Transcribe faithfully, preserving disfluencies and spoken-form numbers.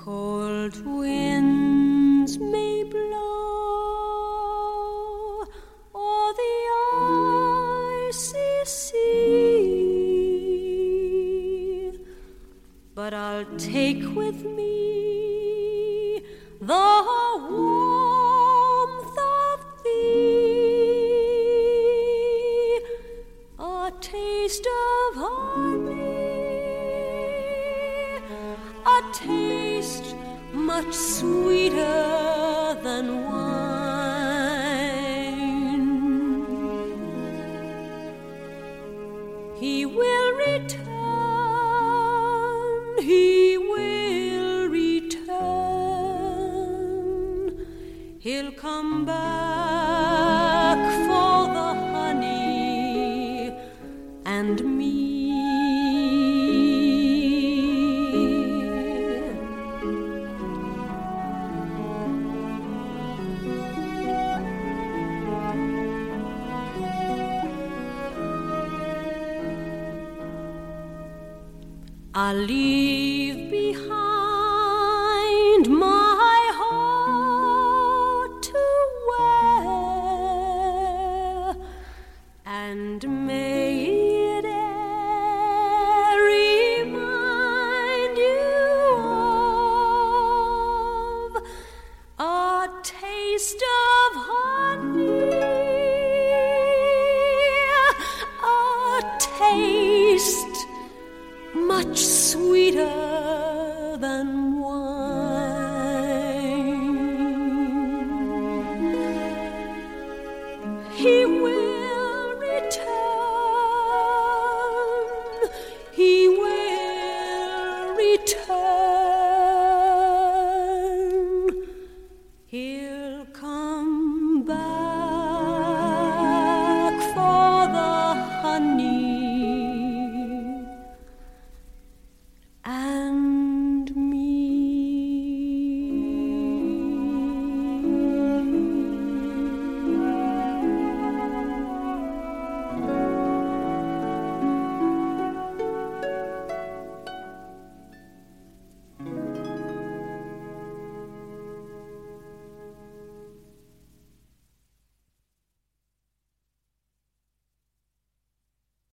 Cold winds may blow o'er the icy sea, but I'll take with me the warmth of thee, a taste of honey, a taste much sweeter than wine. He will return, he will return, he'll come back for the honey and me. I'll leave behind my heart to wear, and may it e'er remind you of a taste of honey, a taste much sweeter than wine. He will return, he will return.